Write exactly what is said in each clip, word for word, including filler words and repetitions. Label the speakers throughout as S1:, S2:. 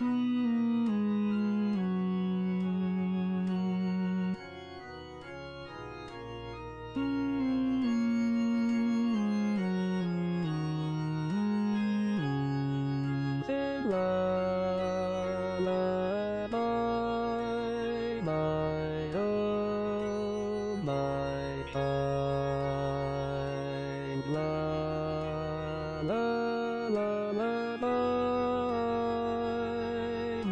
S1: Sing lullaby, my oh my kind lullaby.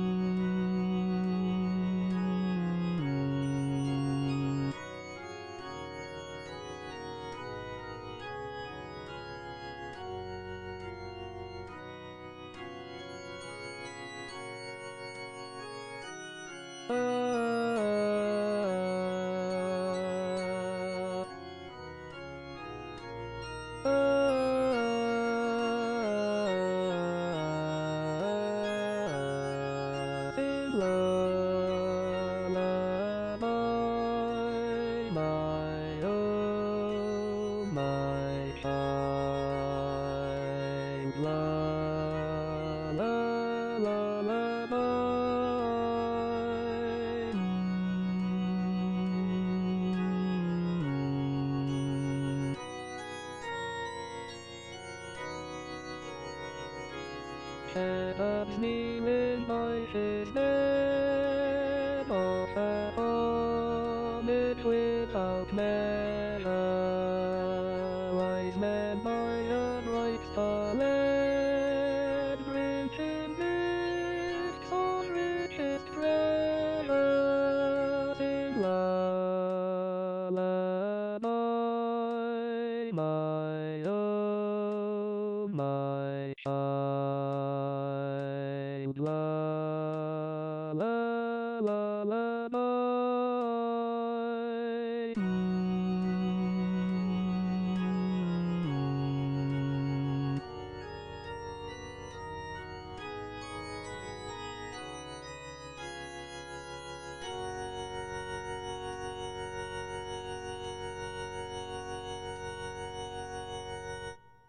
S1: Mm. Ah, ah, sing lullaby, my oh my kind lullaby. Mm. Shepherds kneeling voices then of a homage without measure. Wise men by a bright star led, bringing gifts of richest treasure. Sing lullaby, my oh my child, la la la la la.